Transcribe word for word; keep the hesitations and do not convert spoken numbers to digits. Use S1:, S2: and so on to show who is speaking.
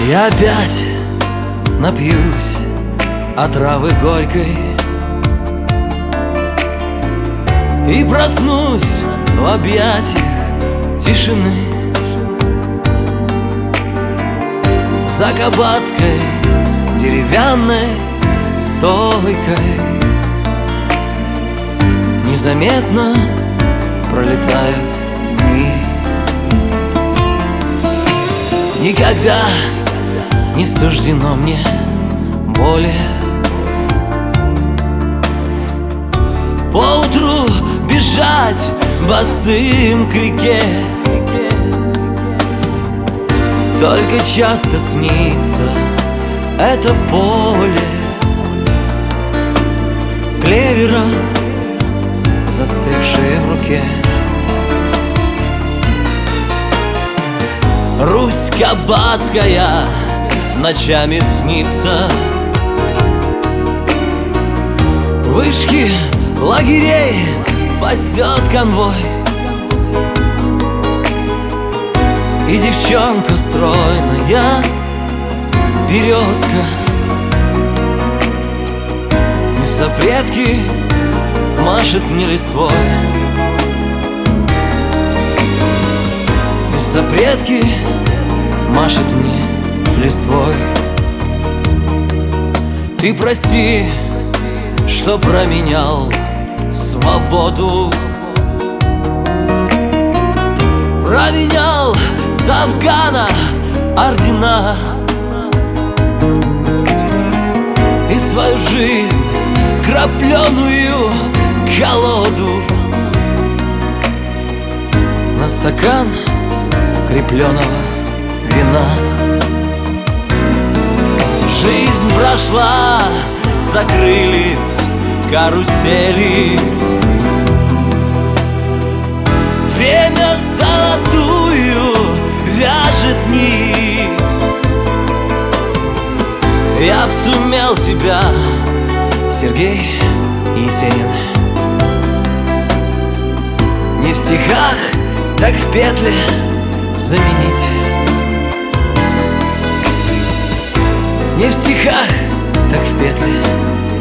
S1: Я опять напьюсь отравы горькой и проснусь в объятиях тишины. За кабацкой деревянной стойкой незаметно пролетают дни. Никогда не суждено мне боли. Поутру бежать босым к реке. Только часто снится это поле клевера, застывшее в руке. Русь кабацкая ночами снится. Вышки лагерей пасет конвой. И девчонка стройная березка, сопредки машет мне листвой. Сопредки машет мне листвой. Ты прости, что променял свободу, променял с Афгана ордена и свою жизнь, крапленую колоду, на стакан крепленого вина. Жизнь прошла, закрылись карусели. Время золотую вяжет нить. Я б сумел тебя, Сергей Есенин, не в стихах, так в петле заменить. Не в стихах, так в петле